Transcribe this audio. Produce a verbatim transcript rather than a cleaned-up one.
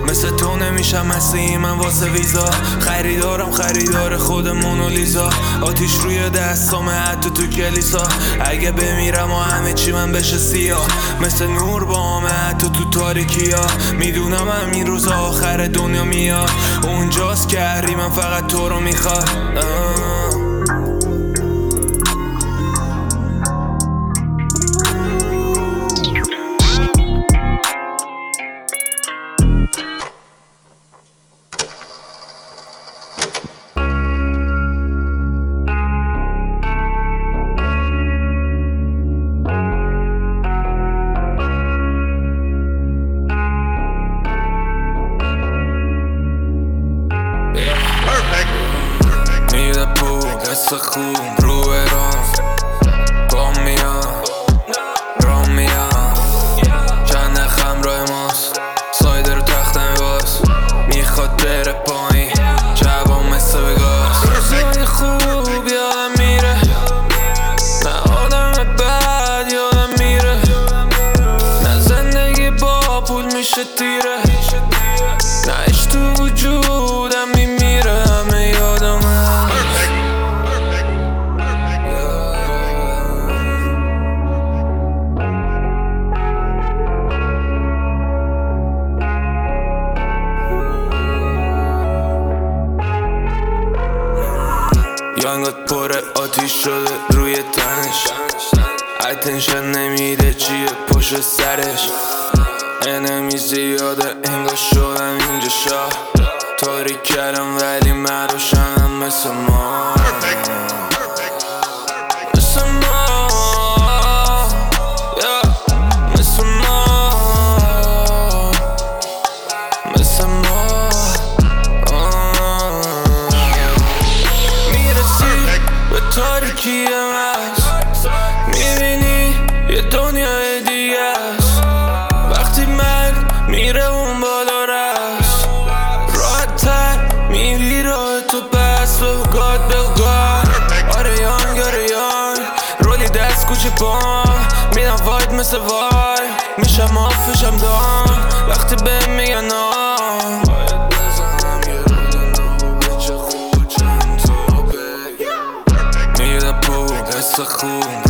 مثل تو نمیشم مسیحی من واسه ویزا. خریدارم خریدار خود مونالیزا. آتیش روی دستام حتی تو کلیسا. اگه بمیرم و همه چی من بشه سیاه، مثل نور با همه حتی تو تاریکی ها. میدونم همین روز آخر دنیا میاد، اونجاست که هری من فقط تو رو میخواد. میده پول قصه خوب رو برام با میان را میان چند خم رای ماست سایده رو تخته میباز میخواد بره پایین جواب مثل بگاز. روزای خوب یادم میره نه آدم بد یادم میره نه زندگی با پول میشه تیره نه عشق تو وجودم میمیره همه یادم یانگات پره آتیش شده روی تنش اتنشن نمیده چیه پشت سرش انمی زیاده انگار شدم اینجا شاه تاریک کردم ولی من روشنم مثل ما مثل ما مثل ما مثل ما میرسی به تاریکی مست میبینی یه دنیای دیگه است وقتی مرگ میره اون بالا رست راحت تر میری راه تو بس به گاد به گاد. آره یانگ آره یانگ رولی دست کوچه پام میدم واید مثل وای میشم آفشم دام وقتی به میگن نام باید بزنم یه رول نو چه خوب چند تا بگ میده پول قصه خوب